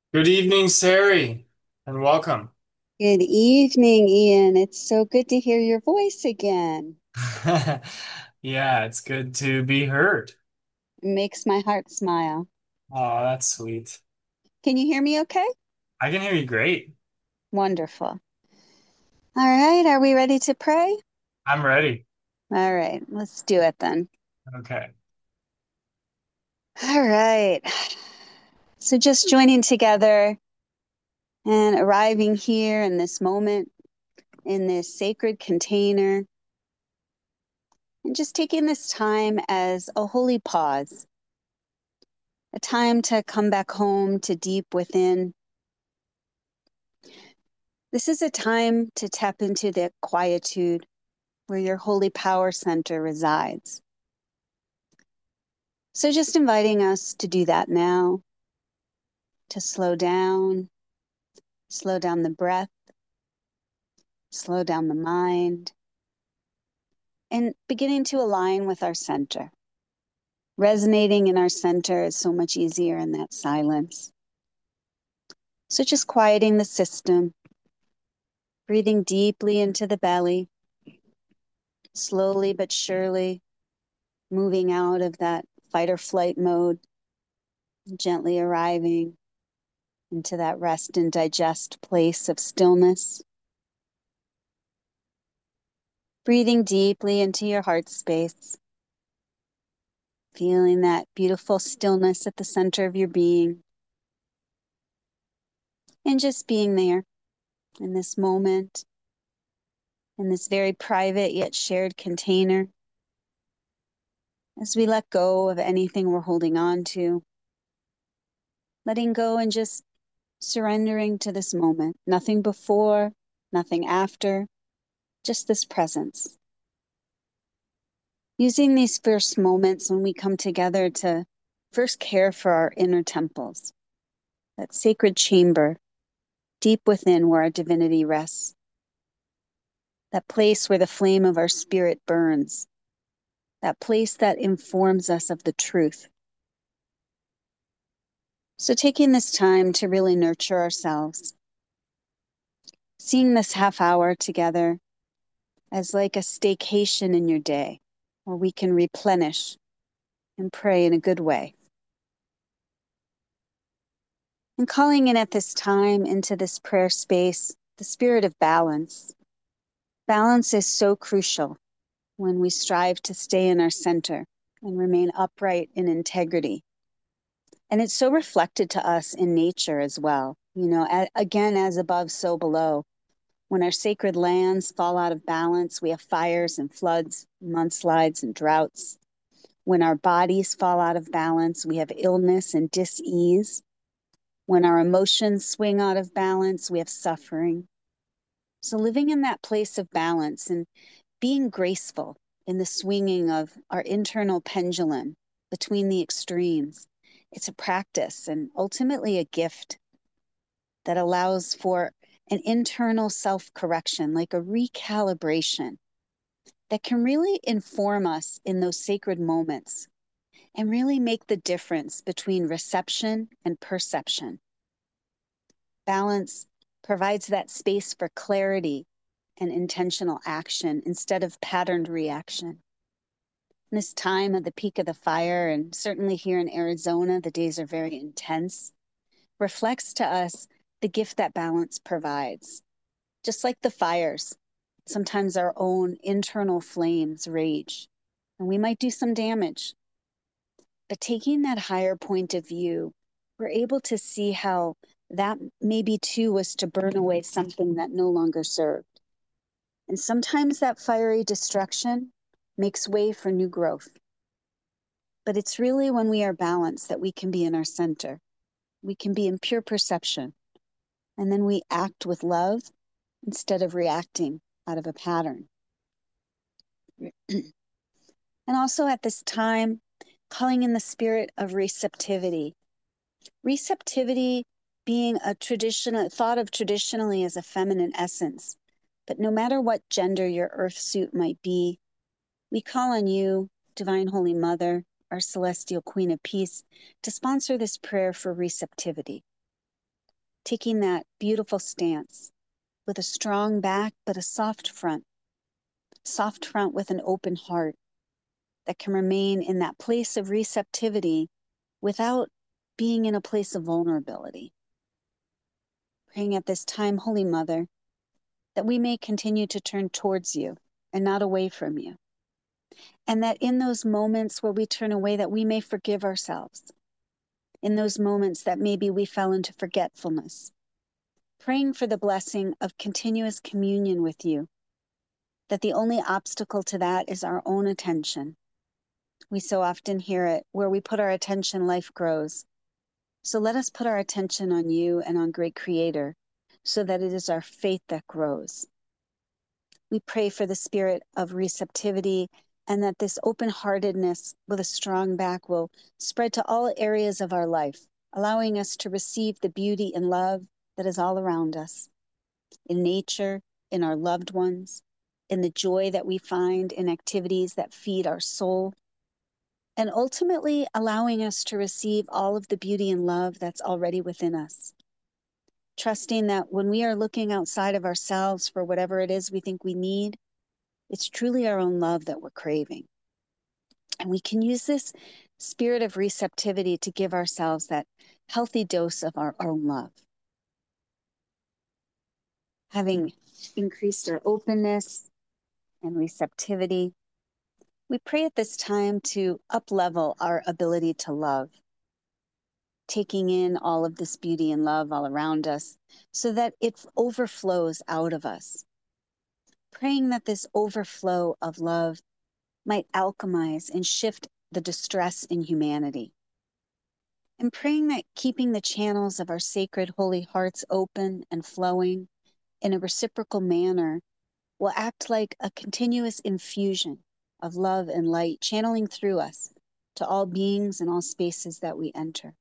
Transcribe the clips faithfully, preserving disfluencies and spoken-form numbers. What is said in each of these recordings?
Good evening, Sari, and welcome. Good evening, Ian. It's so good to hear your voice again. Yeah, it's good to be heard. It makes my heart smile. Oh, that's sweet. Can you hear me okay? I can hear you great. Wonderful. All right, are we ready to pray? I'm ready. All right, let's do it then. Okay. All right. So just joining together and arriving here in this moment, in this sacred container, and just taking this time as a holy pause, a time to come back home to deep within. This is a time to tap into the quietude where your holy power center resides. So, just inviting us to do that now, to slow down, slow down the breath, slow down the mind, and beginning to align with our center. Resonating in our center is so much easier in that silence. So, just quieting the system, breathing deeply into the belly, slowly but surely moving out of that fight or flight mode, gently arriving into that rest and digest place of stillness. Breathing deeply into your heart space, feeling that beautiful stillness at the center of your being, and just being there in this moment, in this very private yet shared container, as we let go of anything we're holding on to, letting go and just surrendering to this moment. Nothing before, nothing after, just this presence. Using these first moments when we come together to first care for our inner temples, that sacred chamber deep within where our divinity rests, that place where the flame of our spirit burns, that place that informs us of the truth. So, taking this time to really nurture ourselves, seeing this half hour together as like a staycation in your day, where we can replenish and pray in a good way. And calling in at this time into this prayer space, the spirit of balance. Balance is so crucial when we strive to stay in our center and remain upright in integrity. And it's so reflected to us in nature as well. You know, a- again, as above, so below. When our sacred lands fall out of balance, we have fires and floods, mudslides and droughts. When our bodies fall out of balance, we have illness and dis-ease. When our emotions swing out of balance, we have suffering. So living in that place of balance and being graceful in the swinging of our internal pendulum between the extremes. It's a practice and ultimately a gift that allows for an internal self correction, like a recalibration that can really inform us in those sacred moments and really make the difference between reception and perception. Balance provides that space for clarity and intentional action instead of patterned reaction. This time of the peak of the fire, and certainly here in Arizona, the days are very intense, reflects to us the gift that balance provides. Just like the fires, sometimes our own internal flames rage, and we might do some damage. But taking that higher point of view, we're able to see how that maybe too was to burn away something that no longer served. And sometimes that fiery destruction makes way for new growth. But it's really when we are balanced that we can be in our center. We can be in pure perception. And then we act with love instead of reacting out of a pattern. And also at this time, calling in the spirit of receptivity. Receptivity being a traditional thought of traditionally as a feminine essence. But no matter what gender your earth suit might be, we call on you, Divine Holy Mother, our celestial Queen of Peace, to sponsor this prayer for receptivity. taking that beautiful stance with a strong back, but a soft front, soft front with an open heart that can remain in that place of receptivity without being in a place of vulnerability. Praying at this time, Holy Mother, that we may continue to turn towards you and not away from you. And that in those moments where we turn away, that we may forgive ourselves. In those moments that maybe we fell into forgetfulness. Praying for the blessing of continuous communion with you, that the only obstacle to that is our own attention. We so often hear it, where we put our attention, life grows. So let us put our attention on you and on great Creator, so that it is our faith that grows. We pray for the spirit of receptivity, and that this open-heartedness with a strong back will spread to all areas of our life, allowing us to receive the beauty and love that is all around us, in nature, in our loved ones, in the joy that we find in activities that feed our soul, and ultimately allowing us to receive all of the beauty and love that's already within us. Trusting that when we are looking outside of ourselves for whatever it is we think we need, it's truly our own love that we're craving. And we can use this spirit of receptivity to give ourselves that healthy dose of our own love. Having increased our openness and receptivity, we pray at this time to up-level our ability to love, taking in all of this beauty and love all around us so that it overflows out of us. Praying that this overflow of love might alchemize and shift the distress in humanity. And praying that keeping the channels of our sacred holy hearts open and flowing in a reciprocal manner will act like a continuous infusion of love and light channeling through us to all beings and all spaces that we enter.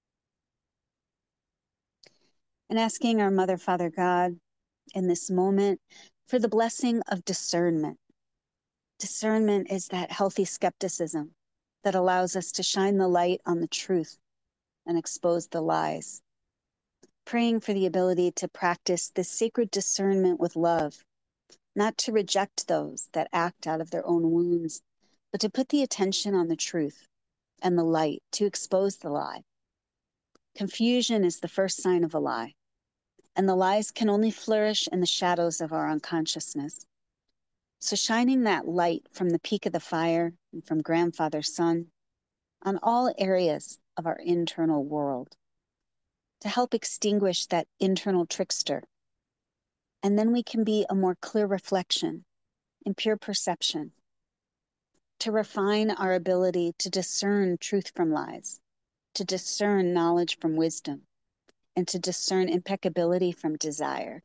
And asking our Mother, Father God, in this moment for the blessing of discernment. Discernment is that healthy skepticism that allows us to shine the light on the truth and expose the lies. Praying for the ability to practice this sacred discernment with love, not to reject those that act out of their own wounds, but to put the attention on the truth and the light to expose the lie. Confusion is the first sign of a lie, and the lies can only flourish in the shadows of our unconsciousness. So shining that light from the peak of the fire and from Grandfather Sun on all areas of our internal world to help extinguish that internal trickster. And then we can be a more clear reflection and pure perception, to refine our ability to discern truth from lies, to discern knowledge from wisdom, and to discern impeccability from desire.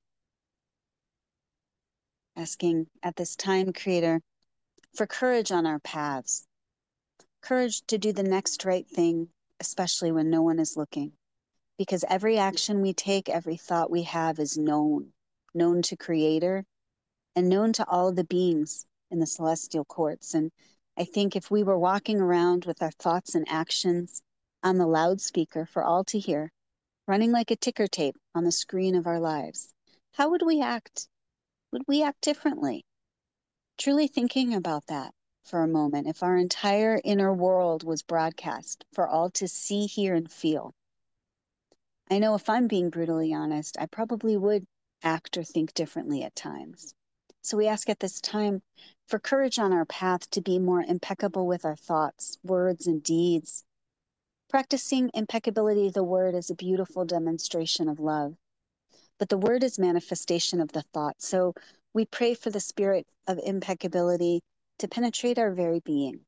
Asking at this time, Creator, for courage on our paths, courage to do the next right thing, especially when no one is looking, because every action we take, every thought we have is known, known to Creator and known to all the beings in the celestial courts. And I think if we were walking around with our thoughts and actions on the loudspeaker for all to hear, running like a ticker tape on the screen of our lives, how would we act? Would we act differently? Truly thinking about that for a moment, if our entire inner world was broadcast for all to see, hear, and feel. I know if I'm being brutally honest, I probably would act or think differently at times. So we ask at this time for courage on our path to be more impeccable with our thoughts, words, and deeds. Practicing impeccability of the word is a beautiful demonstration of love. But the word is manifestation of the thought. So we pray for the spirit of impeccability to penetrate our very being.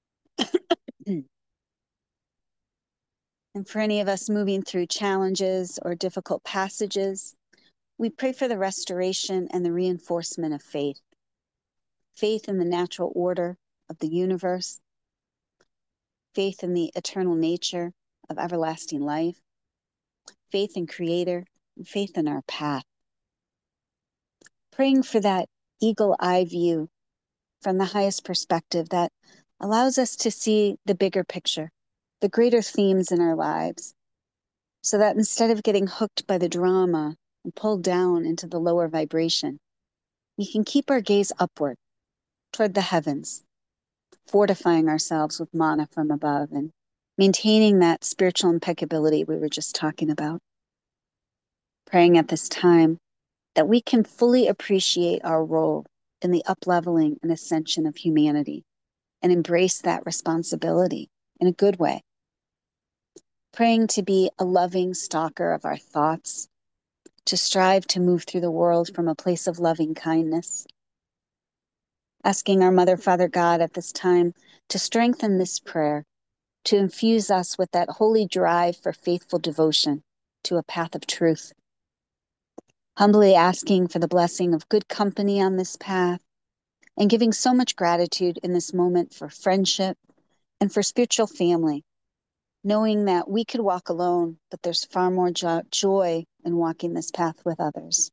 And for any of us moving through challenges or difficult passages, we pray for the restoration and the reinforcement of faith. Faith in the natural order of the universe, faith in the eternal nature of everlasting life, faith in Creator, and faith in our path. Praying for that eagle eye view from the highest perspective that allows us to see the bigger picture, the greater themes in our lives, so that instead of getting hooked by the drama and pulled down into the lower vibration, we can keep our gaze upward toward the heavens, fortifying ourselves with mana from above and maintaining that spiritual impeccability we were just talking about. Praying at this time that we can fully appreciate our role in the upleveling and ascension of humanity and embrace that responsibility in a good way. Praying to be a loving stalker of our thoughts, to strive to move through the world from a place of loving kindness. Asking our Mother, Father God at this time to strengthen this prayer, to infuse us with that holy drive for faithful devotion to a path of truth. Humbly asking for the blessing of good company on this path, and giving so much gratitude in this moment for friendship and for spiritual family, knowing that we could walk alone, but there's far more jo- joy in walking this path with others.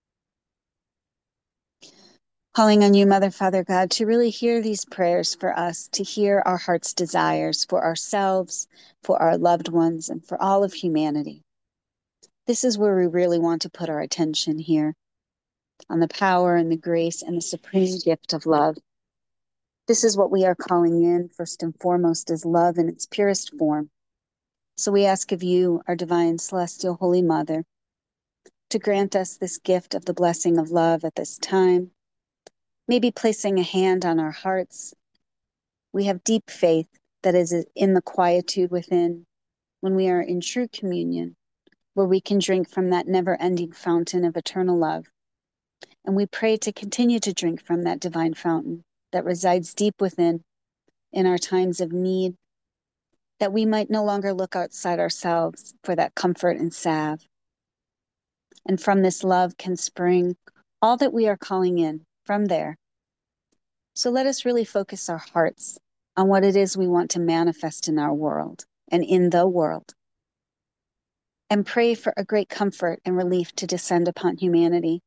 Calling on you, Mother, Father God, to really hear these prayers for us, to hear our heart's desires for ourselves, for our loved ones, and for all of humanity. This is where we really want to put our attention here, on the power and the grace and the supreme gift of love. This is what we are calling in, first and foremost, is love in its purest form. So we ask of you, our divine, celestial, Holy Mother, to grant us this gift of the blessing of love at this time, maybe placing a hand on our hearts. We have deep faith that is in the quietude within, when we are in true communion, where we can drink from that never-ending fountain of eternal love. And we pray to continue to drink from that divine fountain that resides deep within in our times of need, that we might no longer look outside ourselves for that comfort and salve. And from this love can spring all that we are calling in from there. So let us really focus our hearts on what it is we want to manifest in our world and in the world, and pray for a great comfort and relief to descend upon humanity.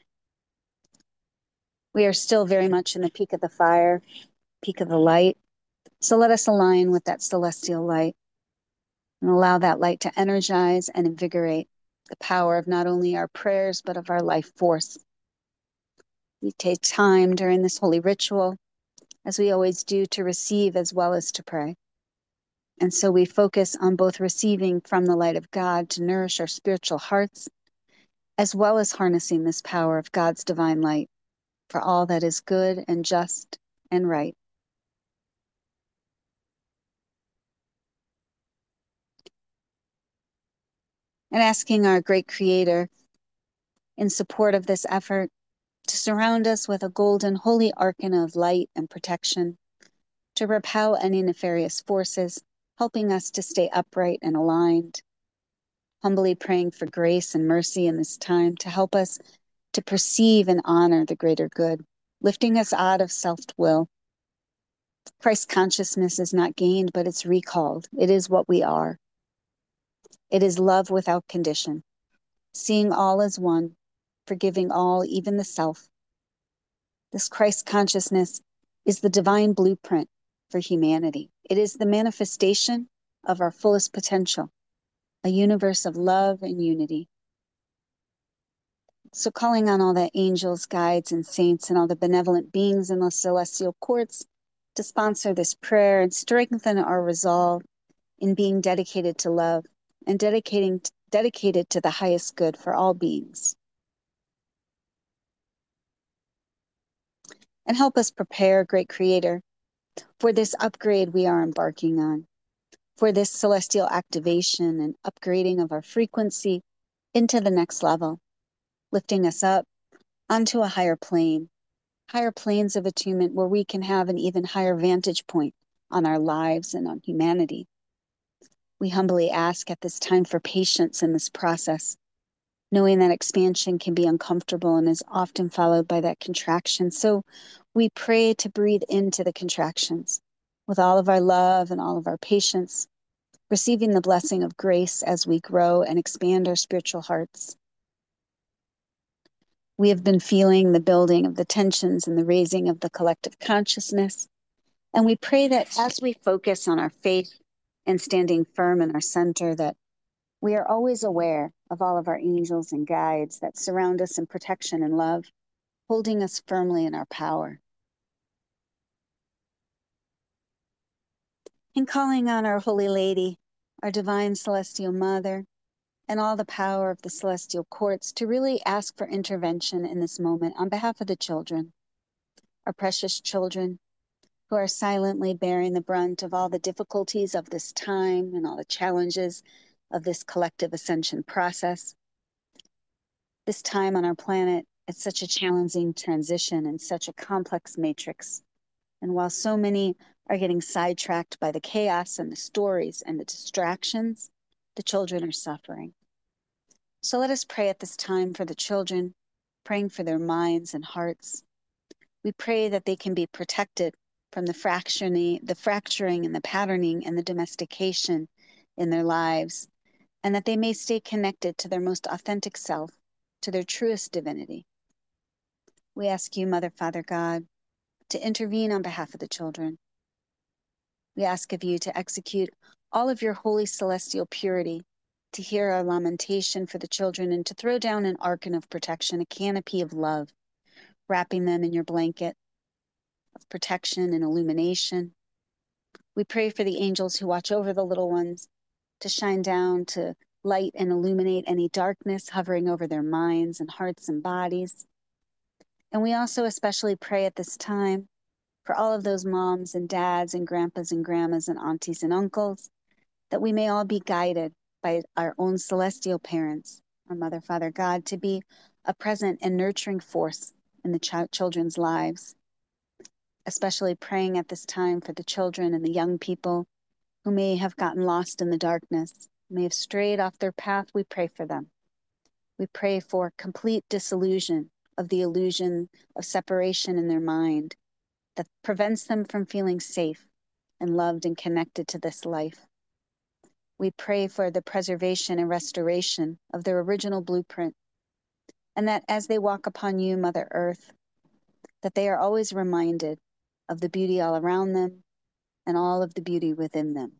We are still very much in the peak of the fire, peak of the light. So let us align with that celestial light and allow that light to energize and invigorate the power of not only our prayers, but of our life force. We take time during this holy ritual, as we always do, to receive as well as to pray. And so we focus on both receiving from the light of God to nourish our spiritual hearts, as well as harnessing this power of God's divine light for all that is good and just and right. And asking our great Creator, in support of this effort, to surround us with a golden holy arcana of light and protection, to repel any nefarious forces, helping us to stay upright and aligned. Humbly praying for grace and mercy in this time to help us to perceive and honor the greater good, lifting us out of self-will. Christ consciousness is not gained, but it's recalled. It is what we are. It is love without condition, seeing all as one, forgiving all, even the self. This Christ consciousness is the divine blueprint for humanity. It is the manifestation of our fullest potential, a universe of love and unity. So calling on all the angels, guides, and saints, and all the benevolent beings in the celestial courts to sponsor this prayer and strengthen our resolve in being dedicated to love and dedicating dedicated to the highest good for all beings. And help us prepare, great Creator, for this upgrade we are embarking on, for this celestial activation and upgrading of our frequency into the next level, lifting us up onto a higher plane, higher planes of attunement where we can have an even higher vantage point on our lives and on humanity. We humbly ask at this time for patience in this process, knowing that expansion can be uncomfortable and is often followed by that contraction. So we pray to breathe into the contractions with all of our love and all of our patience, receiving the blessing of grace as we grow and expand our spiritual hearts. We have been feeling the building of the tensions and the raising of the collective consciousness. And we pray that as we focus on our faith and standing firm in our center, that We are always aware of all of our angels and guides that surround us in protection and love, holding us firmly in our power. And calling on our Holy Lady, our Divine Celestial Mother, and all the power of the celestial courts to really ask for intervention in this moment on behalf of the children, our precious children who are silently bearing the brunt of all the difficulties of this time and all the challenges of this collective ascension process. This time on our planet, it's such a challenging transition and such a complex matrix. And while so many are getting sidetracked by the chaos and the stories and the distractions, the children are suffering. So let us pray at this time for the children, praying for their minds and hearts. We pray that they can be protected from the fracturing, the fracturing and the patterning and the domestication in their lives, and that they may stay connected to their most authentic self, to their truest divinity. We ask you, Mother, Father, God, to intervene on behalf of the children. We ask of you to execute all of your holy celestial purity, to hear our lamentation for the children, and to throw down an archon of protection, a canopy of love, wrapping them in your blanket of protection and illumination. We pray for the angels who watch over the little ones to shine down, to light and illuminate any darkness hovering over their minds and hearts and bodies. And we also especially pray at this time for all of those moms and dads and grandpas and grandmas and aunties and uncles, that we may all be guided by our own celestial parents, our Mother, Father, God, to be a present and nurturing force in the ch- children's lives. Especially praying at this time for the children and the young people who may have gotten lost in the darkness, may have strayed off their path. We pray for them. We pray for complete dissolution of the illusion of separation in their mind that prevents them from feeling safe and loved and connected to this life. We pray for the preservation and restoration of their original blueprint, and that as they walk upon you, Mother Earth, that they are always reminded of the beauty all around them and all of the beauty within them.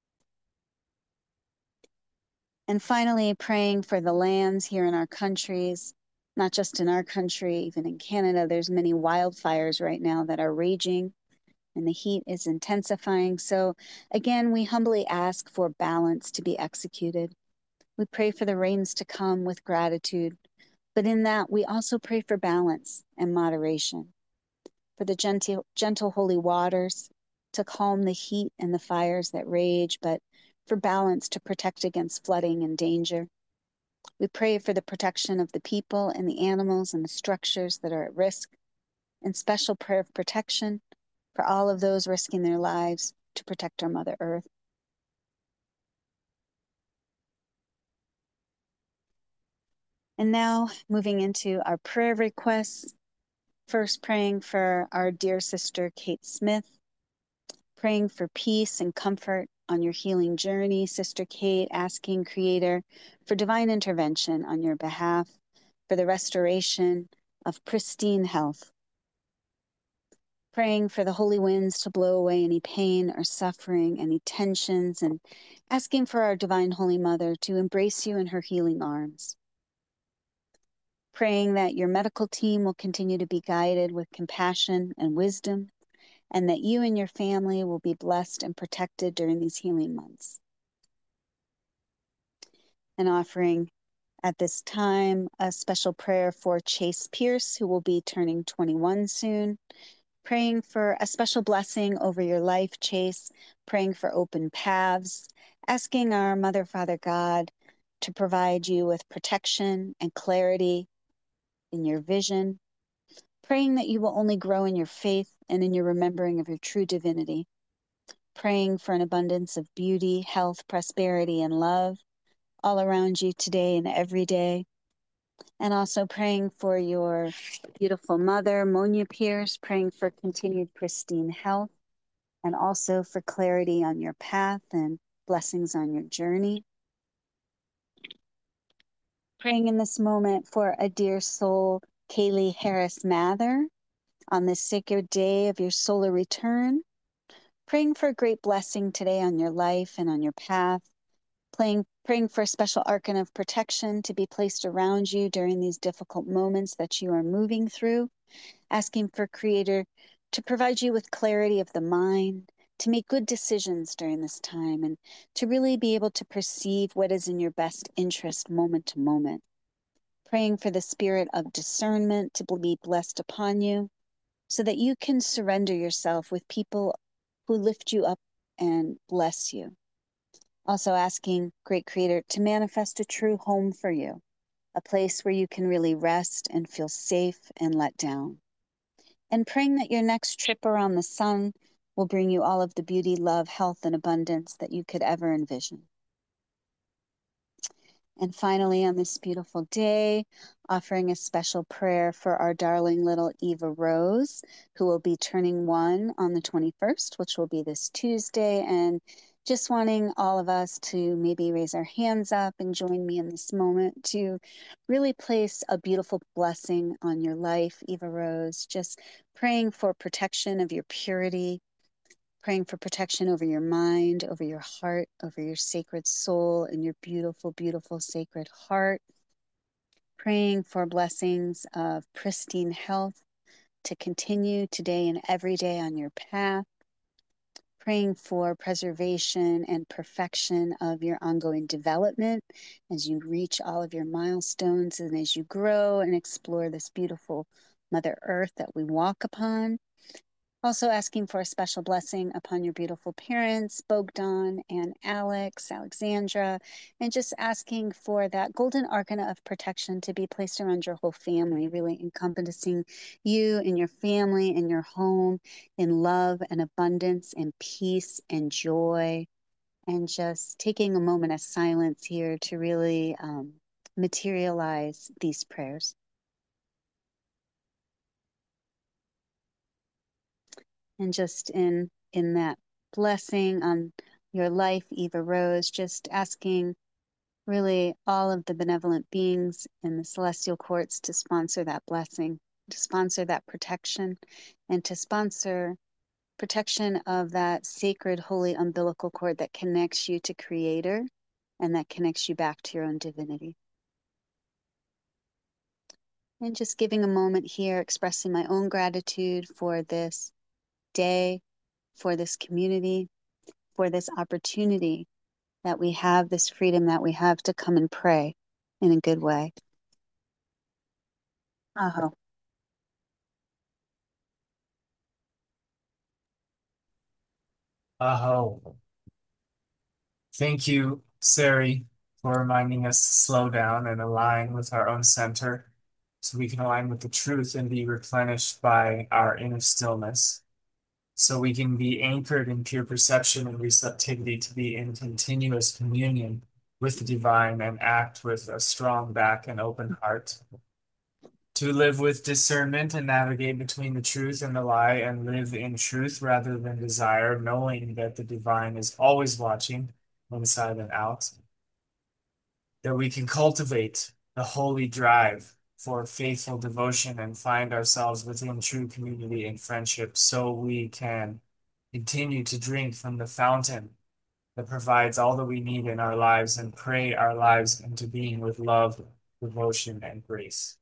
And finally, praying for the lands here in our countries, not just in our country, even in Canada. There's many wildfires right now that are raging, and the heat is intensifying. So again, we humbly ask for balance to be executed. We pray for the rains to come with gratitude, but in that we also pray for balance and moderation, for the gentle, gentle holy waters to calm the heat and the fires that rage, but for balance to protect against flooding and danger. We pray for the protection of the people and the animals and the structures that are at risk, and special prayer of protection for all of those risking their lives to protect our Mother Earth. And now moving into our prayer requests, first praying for our dear sister Kate Smith, praying for peace and comfort on your healing journey, Sister Kate, asking Creator for divine intervention on your behalf for the restoration of pristine health. Praying for the holy winds to blow away any pain or suffering, any tensions, and asking for our Divine Holy Mother to embrace you in her healing arms. Praying that your medical team will continue to be guided with compassion and wisdom, and that you and your family will be blessed and protected during these healing months. And offering at this time a special prayer for Chase Pierce, who will be turning twenty-one soon. Praying for a special blessing over your life, Chase. Praying for open paths. Asking our Mother, Father, God to provide you with protection and clarity in your vision. Praying that you will only grow in your faith and in your remembering of your true divinity. Praying for an abundance of beauty, health, prosperity, and love all around you today and every day. And also praying for your beautiful mother, Monia Pierce, praying for continued pristine health and also for clarity on your path and blessings on your journey. Praying in this moment for a dear soul, Kaylee Harris Mather, on this sacred day of your solar return. Praying for a great blessing today on your life and on your path. Playing, praying for a special arcana of protection to be placed around you during these difficult moments that you are moving through, asking for Creator to provide you with clarity of the mind, to make good decisions during this time, and to really be able to perceive what is in your best interest moment to moment. Praying for the spirit of discernment to be blessed upon you so that you can surrender yourself with people who lift you up and bless you. Also asking Great Creator to manifest a true home for you, a place where you can really rest and feel safe and let down. And praying that your next trip around the sun will bring you all of the beauty, love, health, and abundance that you could ever envision. And finally, on this beautiful day, offering a special prayer for our darling little Eva Rose, who will be turning one on the twenty-first, which will be this Tuesday. And just wanting all of us to maybe raise our hands up and join me in this moment to really place a beautiful blessing on your life, Eva Rose. Just praying for protection of your purity, praying for protection over your mind, over your heart, over your sacred soul and your beautiful, beautiful sacred heart. Praying for blessings of pristine health to continue today and every day on your path. Praying for preservation and perfection of your ongoing development as you reach all of your milestones and as you grow and explore this beautiful Mother Earth that we walk upon. Also asking for a special blessing upon your beautiful parents, Bogdan and Alex, Alexandra, and just asking for that golden arcana of protection to be placed around your whole family, really encompassing you and your family and your home in love and abundance and peace and joy. And just taking a moment of silence here to really um, materialize these prayers. And just in in that blessing on your life, Eva Rose, just asking really all of the benevolent beings in the celestial courts to sponsor that blessing, to sponsor that protection, and to sponsor protection of that sacred, holy umbilical cord that connects you to Creator and that connects you back to your own divinity. And just giving a moment here, expressing my own gratitude for this day, for this community, for this opportunity that we have, this freedom that we have to come and pray in a good way. Aho. Aho. Thank you, Sari, for reminding us to slow down and align with our own center so we can align with the truth and be replenished by our inner stillness. So we can be anchored in pure perception and receptivity to be in continuous communion with the divine and act with a strong back and open heart. To live with discernment and navigate between the truth and the lie and live in truth rather than desire, knowing that the divine is always watching inside and out. That we can cultivate the holy drive for faithful devotion and find ourselves within true community and friendship so we can continue to drink from the fountain that provides all that we need in our lives and pray our lives into being with love, devotion, and grace.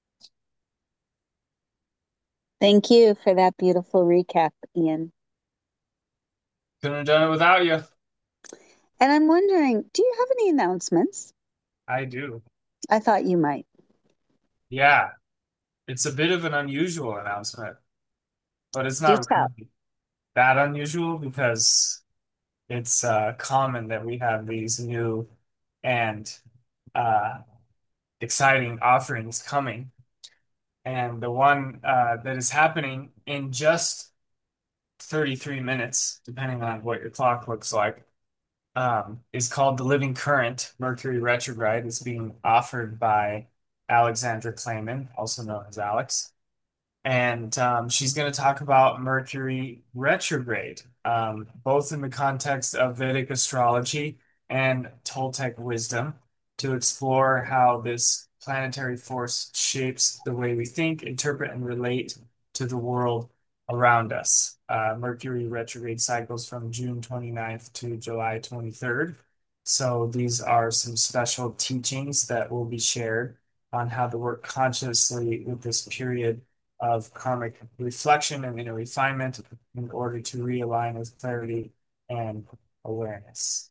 Thank you for that beautiful recap, Ian. Couldn't have done it without you. And I'm wondering, do you have any announcements? I do. I thought you might. Yeah, it's a bit of an unusual announcement, but it's Do not tell. really that unusual because it's uh, common that we have these new and uh, exciting offerings coming. And the one uh, that is happening in just thirty-three minutes, depending on what your clock looks like, um, is called The Living Current Mercury Retrograde. It's being offered by Alexandra Clayman, also known as Alex. And um, she's going to talk about Mercury retrograde, um, both in the context of Vedic astrology and Toltec wisdom, to explore how this planetary force shapes the way we think, interpret, and relate to the world around us. Uh, Mercury retrograde cycles from June twenty-ninth to July twenty-third. So these are some special teachings that will be shared on how to work consciously with this period of karmic reflection and inner refinement in order to realign with clarity and awareness.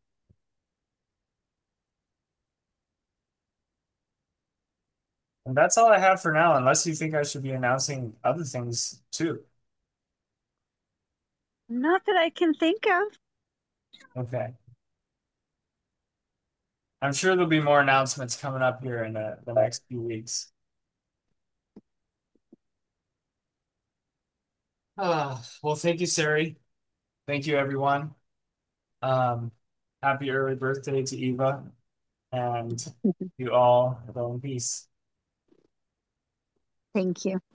And that's all I have for now, unless you think I should be announcing other things too. Not that I can think of. Okay. I'm sure there'll be more announcements coming up here in the, the next few weeks. Uh, well, thank you, Sari. Thank you, everyone. Um, happy early birthday to Eva, and you all go in peace. Thank you.